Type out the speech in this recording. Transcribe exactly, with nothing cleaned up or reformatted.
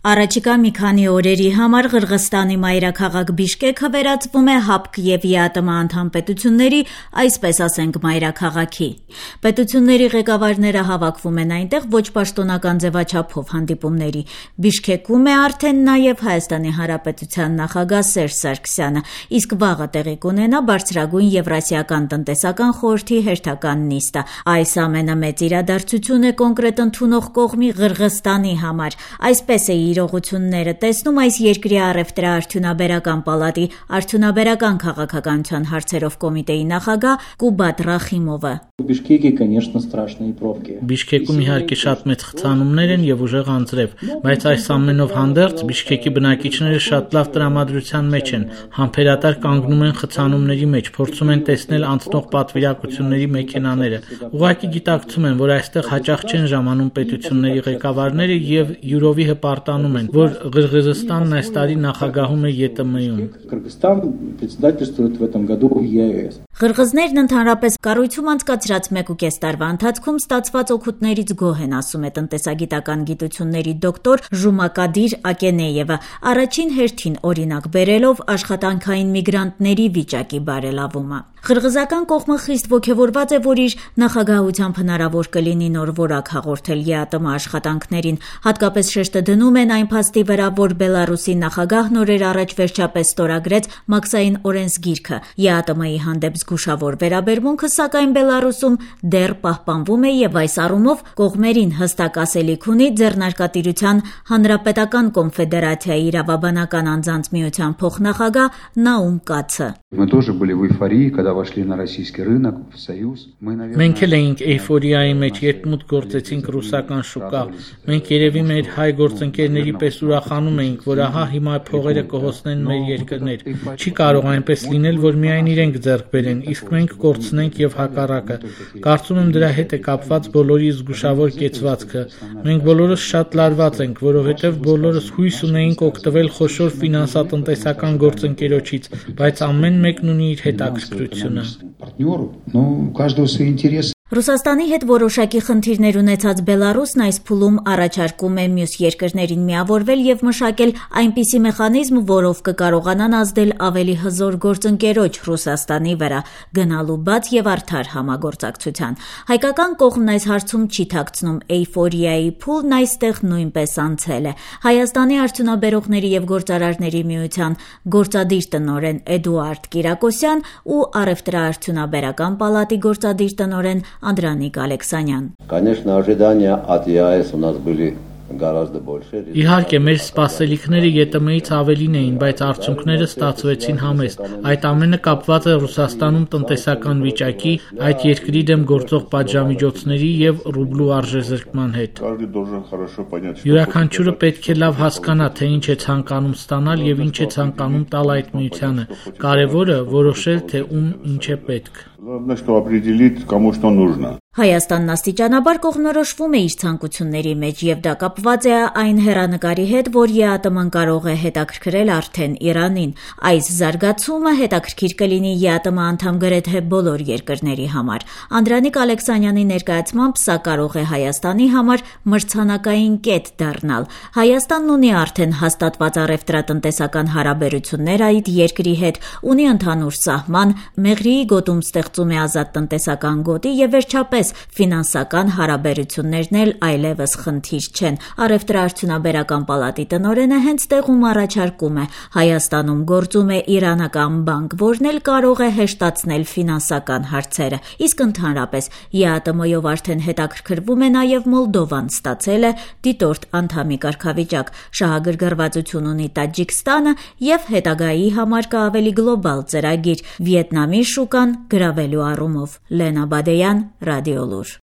Առաջիկա մի քանի օրերի համար Ղրղստանի մայրաքաղաք Բիշկեքը վերածվում է ՀԱՊԿ և ԵԱՏՄ անդամ պետությունների, այսպես ասենք, մայրաքաղաքի։ Պետությունների ղեկավարները հավաքվում են այնտեղ ոչ պաշտոնական ձևաչափով հանդիպումների։ Բիշկեքում է արդեն նաև Հայաստանի Հանրապետության նախագահ Սերժ Սարգսյանը, իսկ վաղը տեղի կունենա Բարձրագույն Եվրասիական տնտեսական խորհրդի հերթական նիստը։ Այս ամենը մեծ իրադարձություն է կոնկրետ ընդունող կողմի Ղրղստանի համար, այսպես է իրողությունները տեսնում այս երկրի առևտրաարդյունաբերական պալատի արդյունաբերական քաղաքականության հարցերով կոմիտեի նախագահ Կուբատ Ռախիմովը։ Բիշկեկում իհարկե շատ մեծ խցանումներ են եւ ուժեղ անձրև, բայց այս ամենով հանդերձ Բիշկեկի բնակիչները շատ լավ տրամադրության մեջ են, համբերատար կանգնում են խցանումների մեջ, փորձում են տեսնել անցնող պատվիրակությունների մեքենաները։ Ուղղակի գիտակցում են, որ այստեղ հաճախ չեն ժամանում պետությունների ղեկավարները եւ յուրովի հպարտանում են, որ Ղրղզստանն այս տարի նախագահում է ԵՏՄ-ում։ Ղրղզներն ընդհանրապես կառույցում անցկացրած մեկուկես տարվա ընթացքում ստացված օգուտներից գոհ են, ասում է տնտեսագիտական գիտությունների դոկտոր Ժումակադիր Ակենեևը, առաջին հերթին օրինակ բերելով աշխատանքային միգրանտների վիճակի բարելավումը։ Ղրղզական կողմը խիստ ոգևորված է, որ իր նախագահությամբ հնարավոր կլինի նոր որակ հաղորդել ԵԱՏՄ աշխատանքներին, հատկապես շեշտը դնում են այն փաստի վրա, որ Բելարուսի նախագահն օրեր առաջ վերջապես ստորագրեց մաքսային օրենսգիրքը։ ԵԱՏՄ-ի հանդեպ զգուշավոր վերաբերմունքը, սակայն Բելարուսում դեռ պահպանվում է եւ այս առումով կողմերին հստակ ասելիք ունի Ձեռնարկատիրության Հանրապետական կոնֆեդերացիայի իրավաբանական անձանց միության փոխնախագահ Նաում Կացը։ Մենք էլ էինք էյֆորիայի մեջ, երբ մուտք գործեցինք ռուսական շուկա։ Մենք երևի մեր հայ գործընկերների պես ուրախանում էինք, որ ահա հիմա փողերը կհոսնեն մեր երկրներ։ Չի կարող այնպես լինել, որ միայն իրենք ձեռք բերեն, իսկ մենք կորցնենք եւ հակառակը։ Կարծում եմ դրա հետ է կապված բոլորի զգուշավոր կեցվածքը։ Մենք բոլորս շատ լարված ենք, որովհետեւ բոլորս հույս ունեինք օգտվել խոշոր ֆինանսատնտեսական գործընկերոջից, բայց ամեն մեկն ունի իր հետաքրքրությունը։ Ռուսաստանի հետ որոշակի խնդիրներ ունեցած Բելարուսն այս փուլում առաջարկում է մյուս երկրներին միավորվել եւ մշակել այնպիսի մեխանիզմ, որով կկարողանան ազդել ավելի հզոր գործընկերոջ Ռուսաստանի վրա, գնալու բաց եւ արդար համագործակցության։ Հայկական կողմն այս հարցում չի թաքցնում էյֆորիայի փուլն այստեղ նույնպես անցել է։ Հայաստանի արդյունաբերողների եւ գործարարների միության գործադիր տնօրեն Էդուարդ Կիրակոսյան ու առևտրաարդյունաբերական պալատի գործադիր տնօրեն Անդրանիկ Ալեքսանյան։ Конечно, ожидания от ЕАЭС у нас были гораздо больше. Իհարկե, մեր սպասելիքները ԵՏՄ-ից ավելին էին, բայց արդյունքները ստացվեցին համեստ։ Այդ ամենը կապված է Ռուսաստանում տնտեսական վիճակի, այդ երկրի դեմ գործող պատժամիջոցների եւ ռուբլու արժեզրկման հետ։ Յուրաքանչյուրը պետք է լավ հասկանա, թե ինչ է ցանկանում ստանալ եւ ինչ է ցանկանում տալ այդ միությանը։ Կարևորը որոշել, թե ում ինչ է պետք։ Главное, что определить, кому что нужно. Հայաստանն աստիճանաբար կողմնորոշվում է իր ցանկությունների մեջ եւ դա կապված է այն հեռանկարի հետ, որ ԵԱՏՄ-ն կարող է հետաքրքրել արդեն Իրանին։ Այս զարգացումը հետաքրքիր կլինի ԵԱՏՄ անդամ գրեթե բոլոր երկրների համար։ Անդրանիկ Ալեքսանյանի ներկայացմամբ սա կարող է Հայաստանի համար մրցանակային կետ դառնալ։ Հայաստանն ունի արդեն հաստատված առևտրատնտեսական հարաբերություններ այդ երկրի հետ, ունի ընդհանուր սահման, Մեղրիի գոտում ստեղծում է ազատ տնտեսական գոտի եւ վերջապես ֆինանսական հարաբերություններն էլ այլևս խնդիր չեն։ Առևտրաարդյունաբերական պալատի տնօրենը հենց տեղում առաջարկում է Հայաստանում գործում է իրանական բանկ, որն էլ կարող է հեշտացնել ֆինանսական հարցերը։ Իսկ ընդհանրապես ԵԱՏՄ-ով արդեն հետաքրքրվում է նաև Մոլդովան, ստացել է դիտորդ անդամի կարգավիճակ, շահագրգռվածություն ունի Տաջիկստանը եւ հետագայի համար կա ավելի գլոբալ ծրագիր՝ Վիետնամի շուկան գրավելու առումով։ Լենա Բադեյան, Ռադիոլուր։